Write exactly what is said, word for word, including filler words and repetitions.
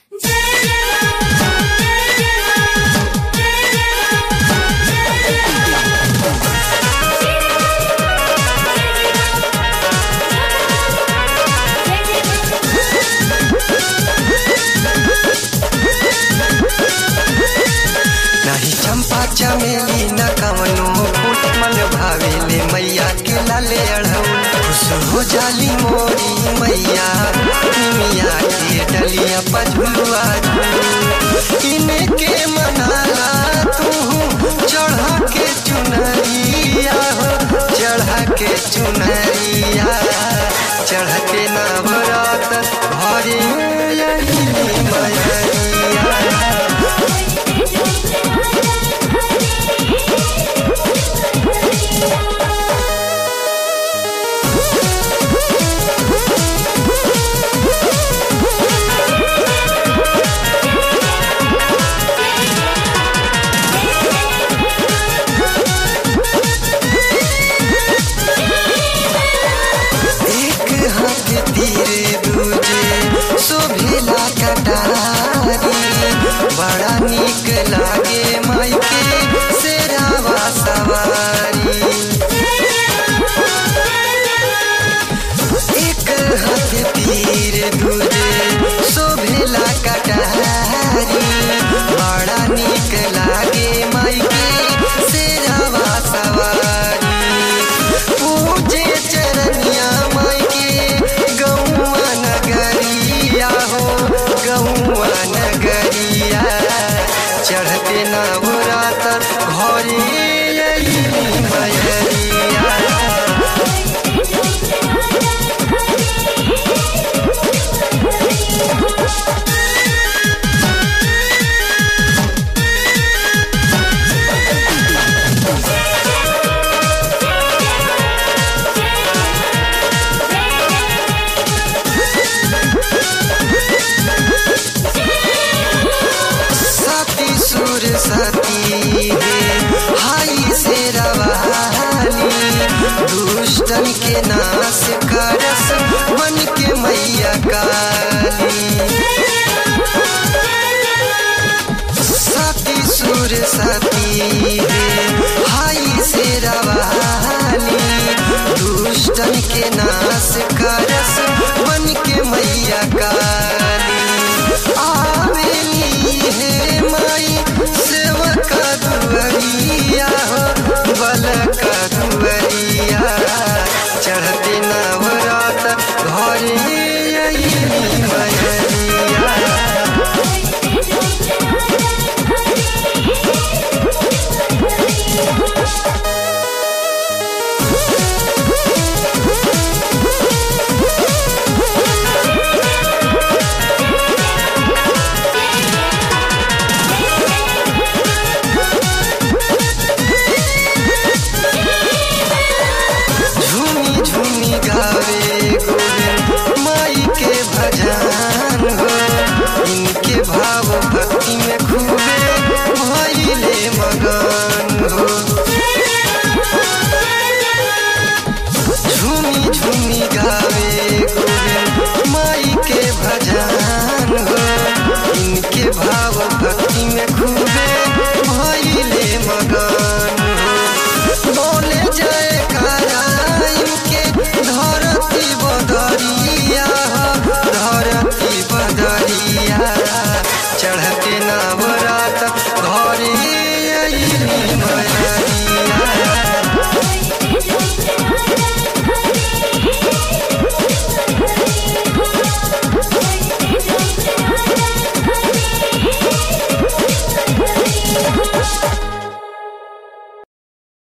नहीं चंपा चमेली न कवनो फूल मन भावेले मैया के लाले अढ़ऊ खुश हो जाली मोरी मैया मिया के डलिया पझुलुआ इनके मनाला तू चढ़ के चुनरिया हो चढ़ के चुनरिया चढ़ के नवरात भरे मैया बड़ा निक लागे माई के शेरावा सवारी एक हाथ तीर दूजे शोभेला कटारी बड़ा निक लागे माई के शेरावा सवारी पूजे चरनिया माई के गौआ नगरिया हो गौआ नगरिया चढ़ते नवरात घरे मैया सती हाई से रवानी दुष्टन के नाश करस बन के मैया काली सती सुर सती हाई से रवानी दुष्टन के नाश करस बन के मैया काली आवेली है माई सेवका दुवरिया हो बलका दुवरिया चढ़ते नवरात घरे मैया भाव भक्ति में खूबे भइले मगन हो झूमी झूमी गावे गोविंद माई के भजन हो इनके भाव भक्ति में खूबे भइले मगन हो बोले जय कारा इनके धरती बदरिया धरती बदरिया चढ़ते नवरात घरे मैया।